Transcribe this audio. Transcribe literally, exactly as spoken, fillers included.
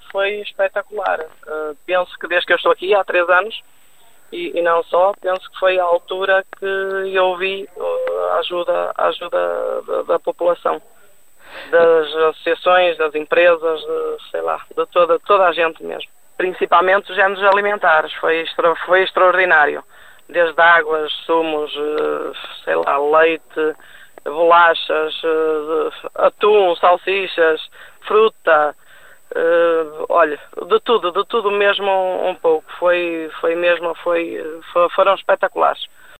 foi espetacular. Uh, penso que desde que eu estou aqui, há três anos, e, e não só, penso que foi a altura que eu vi uh, a ajuda, a ajuda da, da população, das associações, das empresas, de, sei lá, de toda, toda a gente mesmo. Principalmente os géneros alimentares, foi, extra, foi extraordinário. Desde águas, sumos, uh, sei lá, leite, bolachas, uh, atum, salsichas, fruta, uh, olha, de tudo, de tudo mesmo um, um pouco. Foi, foi mesmo, foi, foi, foram espetaculares.